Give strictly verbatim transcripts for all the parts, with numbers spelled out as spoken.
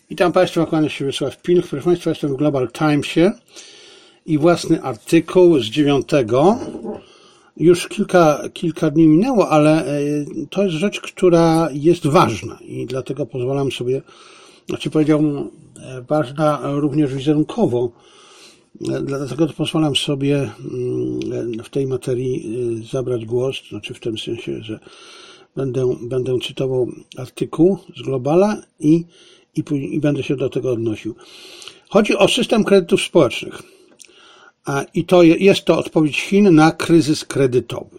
Witam Państwa, kłania się Wiesław Pilch. Proszę Państwa, jestem w Global Timesie i własny artykuł z dziewiątego. Już kilka, kilka dni minęło, ale to jest rzecz, która jest ważna i dlatego pozwalam sobie, znaczy powiedziałbym, ważna również wizerunkowo, dlatego to pozwalam sobie w tej materii zabrać głos, znaczy w tym sensie, że będę, będę cytował artykuł z Globala i I, i będę się do tego odnosił. Chodzi o system kredytów społecznych. A, I to jest to odpowiedź Chin na kryzys kredytowy.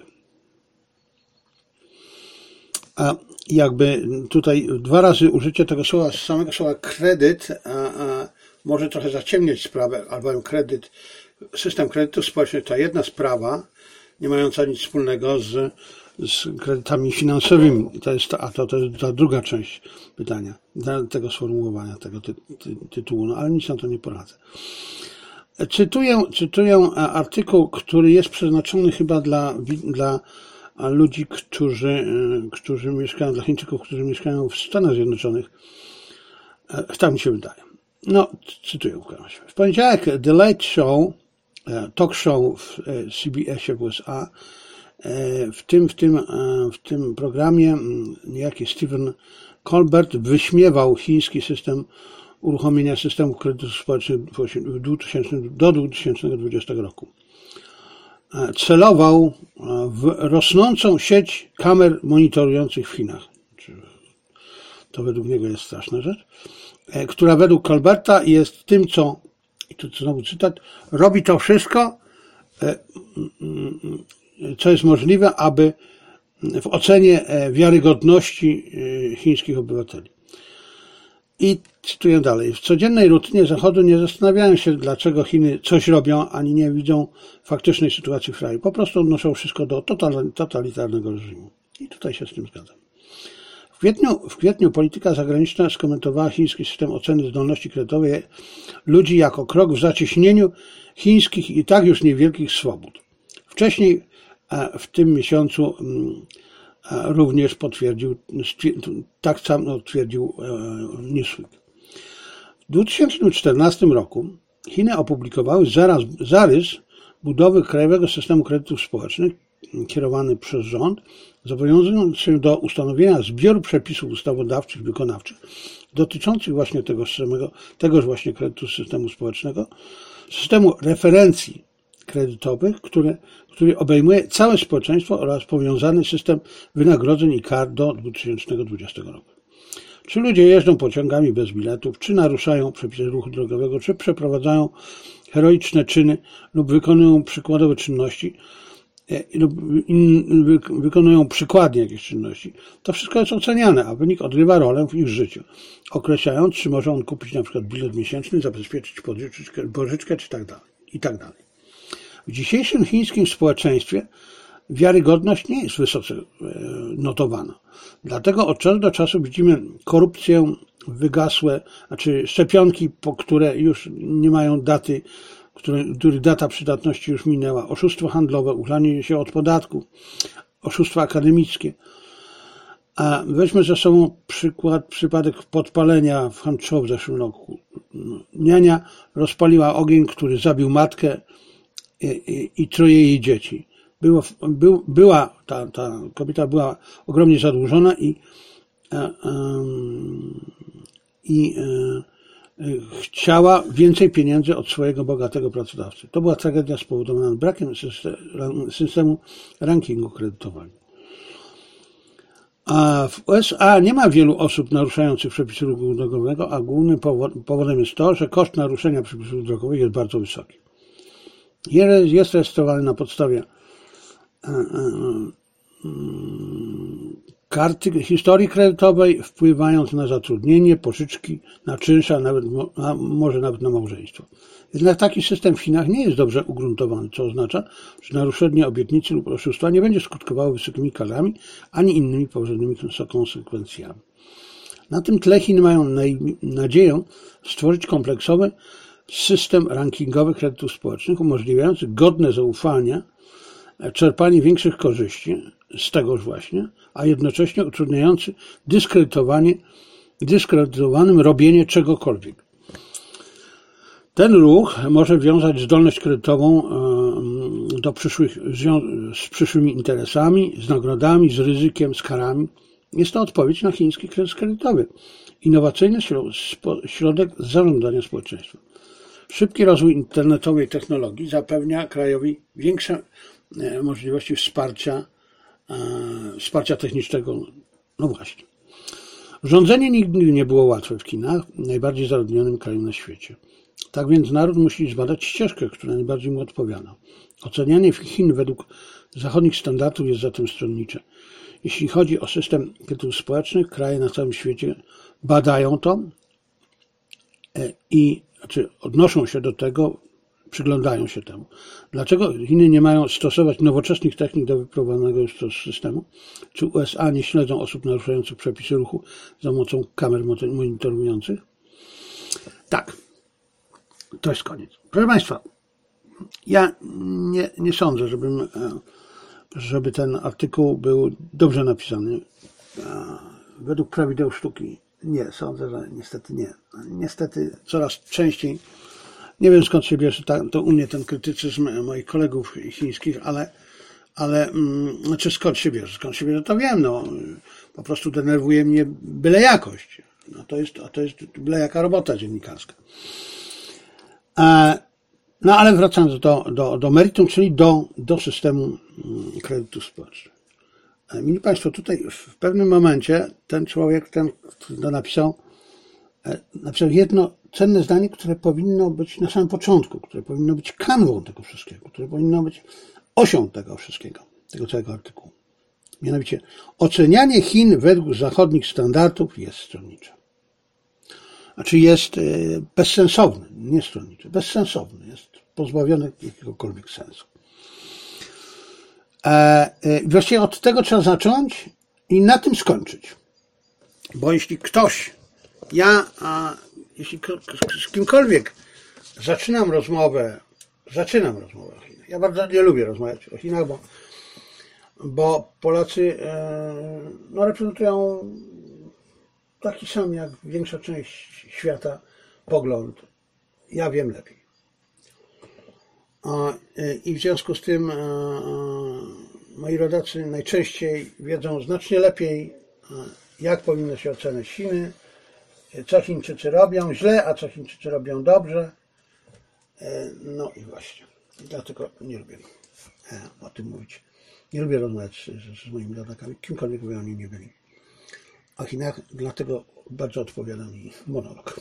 A jakby tutaj dwa razy użycie tego słowa, samego słowa kredyt, a, a może trochę zaciemniać sprawę, albowiem kredyt, system kredytów społecznych to jedna sprawa, nie mająca nic wspólnego z z kredytami finansowymi. To jest ta, a to, to jest ta druga część pytania, tego sformułowania, tego ty, ty, tytułu, no ale nic na to nie poradzę. Cytuję, cytuję artykuł, który jest przeznaczony chyba dla, dla ludzi, którzy, którzy mieszkają, dla Chińczyków, którzy mieszkają w Stanach Zjednoczonych. Tak mi się wydaje. No, cytuję w każdym razie. W poniedziałek The Late Show, talk show w C B S-ie w U S A, W tym, w, tym, w tym programie niejaki Stephen Colbert wyśmiewał chiński system uruchomienia systemów kredytów społecznych do dwa tysiące dwudziestego roku. Celował w rosnącą sieć kamer monitorujących w Chinach. To według niego jest straszna rzecz, która według Colberta jest tym, co, i tu znowu cytat, robi to wszystko, co jest możliwe, aby w ocenie wiarygodności chińskich obywateli. I cytuję dalej. W codziennej rutynie Zachodu nie zastanawiają się, dlaczego Chiny coś robią, ani nie widzą faktycznej sytuacji w kraju. Po prostu odnoszą wszystko do totalitarnego reżimu. I tutaj się z tym zgadzam. W kwietniu, w kwietniu polityka zagraniczna skomentowała chiński system oceny zdolności kredytowej ludzi jako krok w zacieśnieniu chińskich i tak już niewielkich swobód. Wcześniej w tym miesiącu również potwierdził, tak samo twierdził Newsweek. W dwa tysiące czternastym roku Chiny opublikowały zaraz, zarys budowy krajowego systemu kredytów społecznych kierowany przez rząd, zobowiązując się do ustanowienia zbioru przepisów ustawodawczych i wykonawczych dotyczących właśnie tego samego, tegoż właśnie kredytu systemu społecznego, systemu referencji kredytowych, który, który obejmuje całe społeczeństwo oraz powiązany system wynagrodzeń i kar do dwa tysiące dwudziestego roku. Czy ludzie jeżdżą pociągami bez biletów, czy naruszają przepisy ruchu drogowego, czy przeprowadzają heroiczne czyny lub wykonują przykładowe czynności, lub in, wykonują przykładnie jakieś czynności, to wszystko jest oceniane, a wynik odgrywa rolę w ich życiu, określając, czy może on kupić na przykład bilet miesięczny, zabezpieczyć pożyczkę, pożyczkę czy tak dalej, i tak dalej. W dzisiejszym chińskim społeczeństwie wiarygodność nie jest wysoce notowana. Dlatego od czasu do czasu widzimy korupcję, wygasłe, znaczy szczepionki, po które już nie mają daty, których data przydatności już minęła, oszustwo handlowe, uchylanie się od podatku, oszustwa akademickie. A weźmy ze sobą przykład, przypadek podpalenia w Hangzhou w zeszłym roku. Niania rozpaliła ogień, który zabił matkę i, i, i troje jej dzieci. Było, był, była, ta, ta kobieta była ogromnie zadłużona i, i chciała więcej pieniędzy od swojego bogatego pracodawcy. To była tragedia spowodowana brakiem systemu rankingu kredytowego. A w U S A nie ma wielu osób naruszających przepisy ruchu drogowego, a głównym powodem jest to, że koszt naruszenia przepisów drogowych jest bardzo wysoki. Jest rejestrowany na podstawie karty historii kredytowej, wpływając na zatrudnienie, pożyczki, na czynsz, a nawet, a może nawet na małżeństwo. Jednak taki system w Chinach nie jest dobrze ugruntowany, co oznacza, że naruszenie obietnicy lub oszustwa nie będzie skutkowało wysokimi karami, ani innymi poważnymi konsekwencjami. Na tym tle Chiny mają nadzieję stworzyć kompleksowy system rankingowy kredytów społecznych, umożliwiający godne zaufania, czerpanie większych korzyści z tegoż właśnie, a jednocześnie utrudniający dyskredytowanie dyskredytowanym robienie czegokolwiek. Ten ruch może wiązać zdolność kredytową do przyszłych, z przyszłymi interesami, z nagrodami, z ryzykiem, z karami. Jest to odpowiedź na chiński kryzys kredytowy. Innowacyjny środek zarządzania społeczeństwem. Szybki rozwój internetowej technologii zapewnia krajowi większe możliwości wsparcia, wsparcia technicznego. No właśnie. Rządzenie nigdy nie było łatwe w Chinach, najbardziej zaludnionym kraju na świecie. Tak więc naród musi zbadać ścieżkę, która najbardziej mu odpowiada. Ocenianie Chin według zachodnich standardów jest zatem stronnicze. Jeśli chodzi o system kredytów społecznych, kraje na całym świecie badają to i znaczy odnoszą się do tego, przyglądają się temu. Dlaczego Chiny nie mają stosować nowoczesnych technik do wyprowadzonego już systemu? Czy U S A nie śledzą osób naruszających przepisy ruchu za pomocą kamer monitorujących? Tak. To jest koniec. Proszę Państwa, ja nie, nie sądzę, żebym, żeby ten artykuł był dobrze napisany. Według prawideł sztuki nie, sądzę, że niestety nie. Niestety coraz częściej, nie wiem skąd się bierze to u mnie ten krytycyzm moich kolegów chińskich, ale, ale znaczy skąd się bierze? Skąd się bierze, to wiem, no po prostu denerwuje mnie byle jakość. No to jest, to jest byle jaka robota dziennikarska. No ale wracając do, do, do meritum, czyli do, do systemu kredytów społecznych. Mili Państwo, tutaj w pewnym momencie ten człowiek, ten, który napisał, napisał jedno cenne zdanie, które powinno być na samym początku, które powinno być kanwą tego wszystkiego, które powinno być osią tego wszystkiego, tego całego artykułu. Mianowicie, ocenianie Chin według zachodnich standardów jest stronnicze. Znaczy jest bezsensowny, nie stronniczy, bezsensowny, jest pozbawiony jakiegokolwiek sensu. E, właściwie od tego trzeba zacząć i na tym skończyć. Bo jeśli ktoś, ja, a, jeśli z kimkolwiek zaczynam rozmowę, zaczynam rozmowę o Chinach, ja bardzo nie lubię rozmawiać o Chinach, bo, bo Polacy e, no, reprezentują taki sam jak większa część świata pogląd. Ja wiem lepiej. I w związku z tym moi rodacy najczęściej wiedzą znacznie lepiej, jak powinno się oceniać Chiny, co Chińczycy robią źle, a co Chińczycy robią dobrze. No i właśnie. Dlatego nie lubię o tym mówić. Nie lubię rozmawiać z, z moimi rodakami, kimkolwiek by oni nie byli. O Chinach, dlatego bardzo odpowiada mi monolog.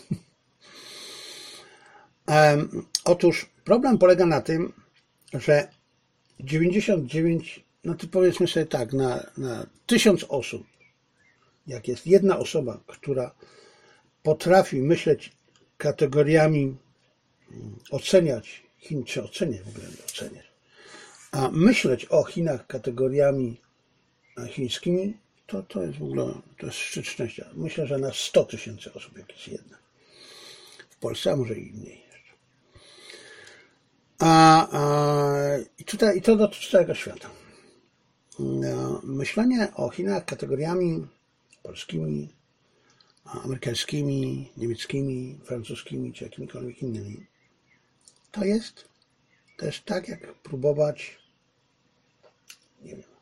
Um, otóż problem polega na tym, że dziewięćdziesiąt dziewięć, no to powiedzmy sobie tak, na, na tysiąc osób, jak jest jedna osoba, która potrafi myśleć kategoriami, oceniać Chin, czy oceniać w ogóle nie oceniać, a myśleć o Chinach kategoriami chińskimi, to, to jest w ogóle, to jest szczyt szczęścia. Myślę, że na sto tysięcy osób, jak jest jedna. W Polsce, a może i mniej jeszcze. A, a, i, tutaj, I to dotyczy całego świata. Myślenie o Chinach kategoriami polskimi, amerykańskimi, niemieckimi, francuskimi, czy jakimikolwiek innymi, to jest, to jest tak, jak próbować, nie wiem,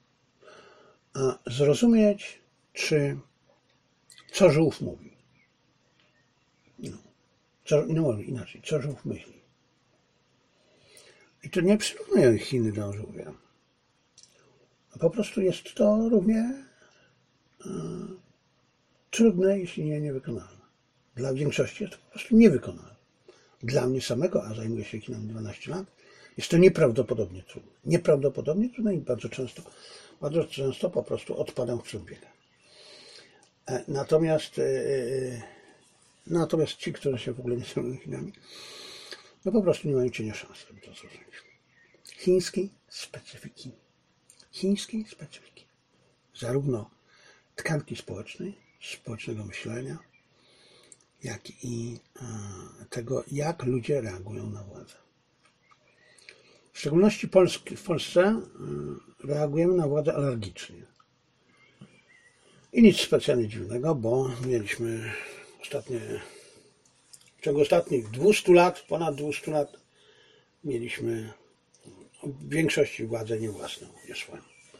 zrozumieć, czy co żółw mówi. No, co, no inaczej, co żółw myśli. I to nie przyrównuję Chiny do żółwia. Po prostu jest to równie e, trudne, jeśli nie niewykonalne. Dla większości jest to po prostu niewykonalne. Dla mnie samego, a zajmuję się Chinami dwanaście lat, jest to nieprawdopodobnie trudne. Nieprawdopodobnie trudne i bardzo często Bardzo często po prostu odpadam w człowieka. Natomiast, natomiast ci, którzy się w ogóle nie zajmują Chinami, no po prostu nie mają cienia szans, żeby to zrozumieć. Chińskiej specyfiki. Chińskiej specyfiki. Zarówno tkanki społecznej, społecznego myślenia, jak i tego, jak ludzie reagują na władzę. W szczególności Polski, w Polsce reagujemy na władzę alergicznie. I nic specjalnie dziwnego, bo mieliśmy ostatnie, w ciągu ostatnich dwustu lat, ponad dwustu lat, mieliśmy w większości władzę nie własną, nie swoją.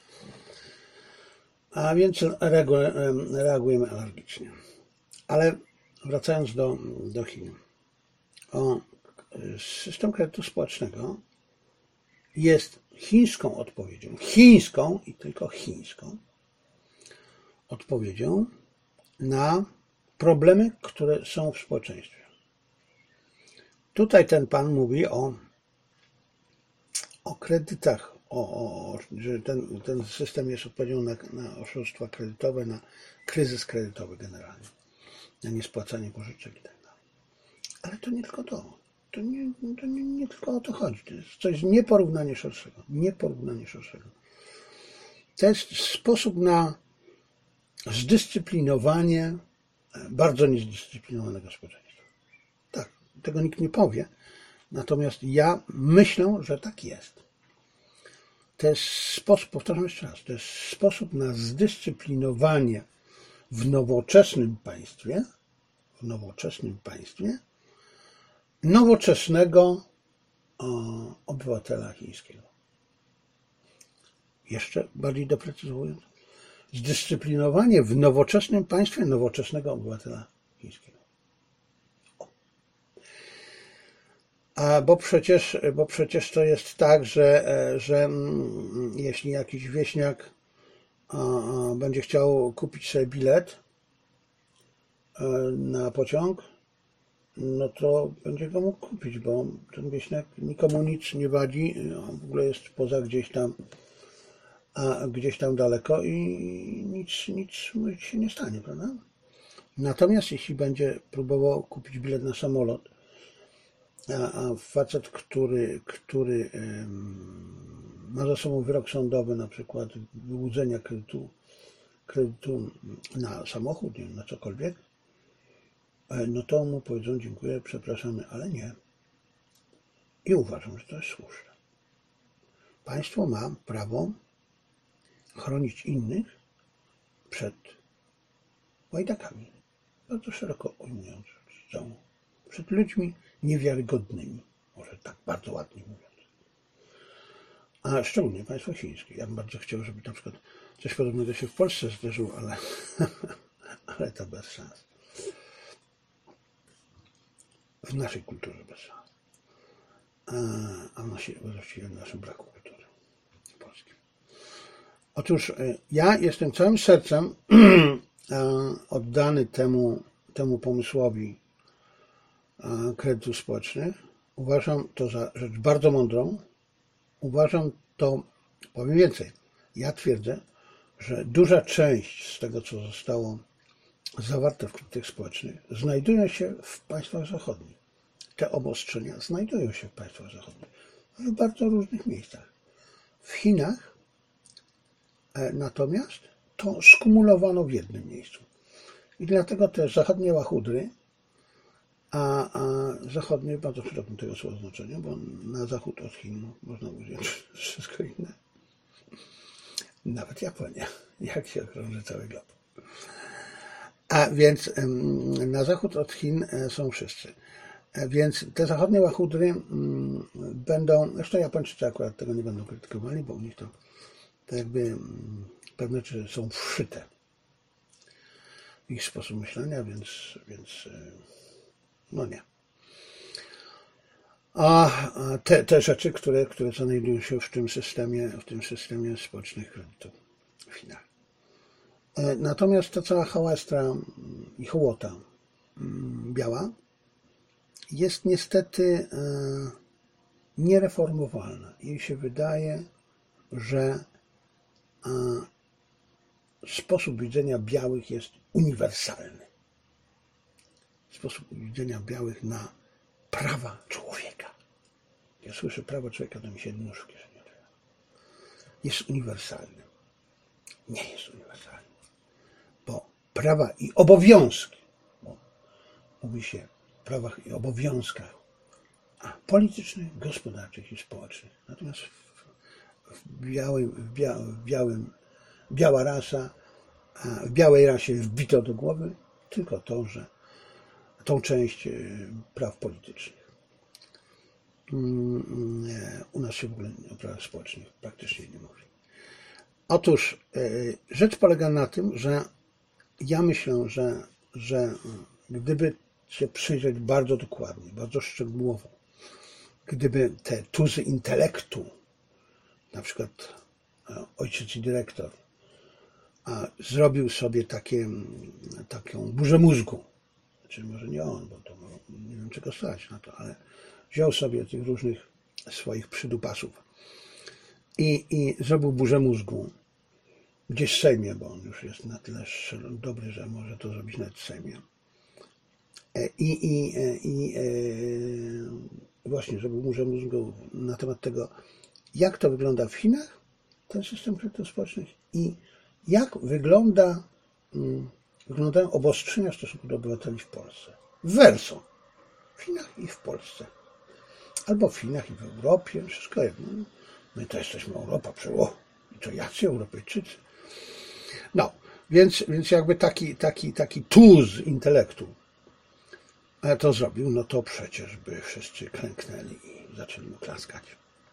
A więc reagujemy alergicznie. Ale wracając do, do Chin. O, system kredytu społecznego jest chińską odpowiedzią, chińską i tylko chińską odpowiedzią na problemy, które są w społeczeństwie. Tutaj ten pan mówi o, o kredytach, o, o, że ten, ten system jest odpowiedzią na, na oszustwa kredytowe, na kryzys kredytowy generalnie, na niespłacanie pożyczek i tak dalej. Ale to nie tylko to. To nie, to nie, nie tylko o to chodzi. To jest coś nieporównanie szerszego. Nieporównanie szerszego. To jest sposób na zdyscyplinowanie bardzo niezdyscyplinowanego społeczeństwa. Tak, tego nikt nie powie. Natomiast ja myślę, że tak jest. To jest sposób, powtarzam jeszcze raz, to jest sposób na zdyscyplinowanie w nowoczesnym państwie, w nowoczesnym państwie, nowoczesnego o, obywatela chińskiego. Jeszcze bardziej doprecyzowując, zdyscyplinowanie w nowoczesnym państwie nowoczesnego obywatela chińskiego. O. A bo przecież, bo przecież to jest tak, że, że jeśli jakiś wieśniak będzie chciał kupić sobie bilet na pociąg, no to będzie go mógł kupić, bo ten wieśniak nikomu nic nie wadzi, on w ogóle jest poza gdzieś tam, a gdzieś tam daleko i nic, nic mu się nie stanie, prawda? Natomiast jeśli będzie próbował kupić bilet na samolot, a, a facet, który, który um, ma za sobą wyrok sądowy, na przykład wyłudzenia kredytu, kredytu na samochód, nie wiem, na cokolwiek, no to mu powiedzą dziękuję, przepraszamy, ale nie. I uważam, że to jest słuszne. Państwo ma prawo chronić innych przed łajdakami. Bardzo szeroko ujmując całą. Przed ludźmi niewiarygodnymi. Może tak bardzo ładnie mówiąc. A szczególnie państwo chińskie. Ja bym bardzo chciał, żeby na przykład coś podobnego się w Polsce zdarzyło, ale, ale to bez szans. W naszej kulturze bez szans. A właściwie w naszym braku kultury polskiej. Otóż ja jestem całym sercem oddany temu, temu pomysłowi kredytów społecznych. Uważam to za rzecz bardzo mądrą. Uważam to, powiem więcej, ja twierdzę, że duża część z tego, co zostało zawarte w kredytach społecznych, znajdują się w państwach zachodnich. Te obostrzenia znajdują się w państwach zachodnich, w bardzo różnych miejscach. W Chinach natomiast to skumulowano w jednym miejscu. I dlatego te zachodnie łachudry, a, a zachodnie w bardzo szerokim tego słowa znaczeniu, bo na zachód od Chin można użyć wszystko inne. Nawet Japonia, jak się okrąży cały glob. A więc na zachód od Chin są wszyscy. Więc te zachodnie łachudry będą, zresztą Japończycy akurat tego nie będą krytykowali, bo u nich to, to jakby pewne rzeczy są wszyte w ich sposób myślenia, więc, więc no nie. A te, te rzeczy, które, które znajdują się w tym systemie, w tym systemie społecznych kredytów w Chinach. Natomiast ta cała hałastra i hołota biała jest niestety niereformowalna. Jej się wydaje, że sposób widzenia białych jest uniwersalny. Sposób widzenia białych na prawa człowieka. Ja słyszę prawa człowieka, to mi się nóż w kieszeni otwiera. Jest uniwersalny. Nie jest uniwersalny. Bo prawa i obowiązki, bo mówi się o prawach i obowiązkach a politycznych, gospodarczych i społecznych. Natomiast w, w, białym, w, bia, w białym, biała rasa w białej rasie wbito do głowy tylko to, że tą część praw politycznych. U nas się w ogóle o prawach społecznych praktycznie nie mówi. Otóż rzecz polega na tym, że ja myślę, że, że gdyby się przyjrzeć bardzo dokładnie, bardzo szczegółowo, gdyby te tuzy intelektu, na przykład ojciec i dyrektor, a zrobił sobie takie, taką burzę mózgu, czy może nie on, bo to nie wiem czego stać na to, ale wziął sobie tych różnych swoich przydupasów i, i zrobił burzę mózgu gdzieś w Sejmie, bo on już jest na tyle dobry, że może to zrobić nawet w Sejmie. I, i, i e, właśnie zrobił burzę mózgu na temat tego, jak to wygląda w Chinach, ten system kredytów społecznych, i jak wygląda, wyglądają obostrzenia w stosunku do obywateli w Polsce. Verso. W Chinach i w Polsce. Albo w Chinach i w Europie. Wszystko jedno. My to jesteśmy Europa, przeło. I to jacy Europejczycy. No, więc, więc jakby taki, taki, taki tuz intelektu to zrobił, no to przecież by wszyscy klęknęli i zaczęli mu klaskać.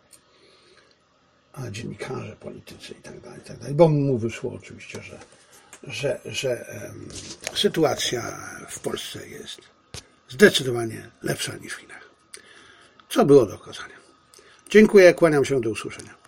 A dziennikarze, politycy i tak dalej, i tak dalej. Bo mu wyszło oczywiście, że, że, że um, sytuacja w Polsce jest zdecydowanie lepsza niż w Chinach. Co było do okazania. Dziękuję, kłaniam się, do usłyszenia.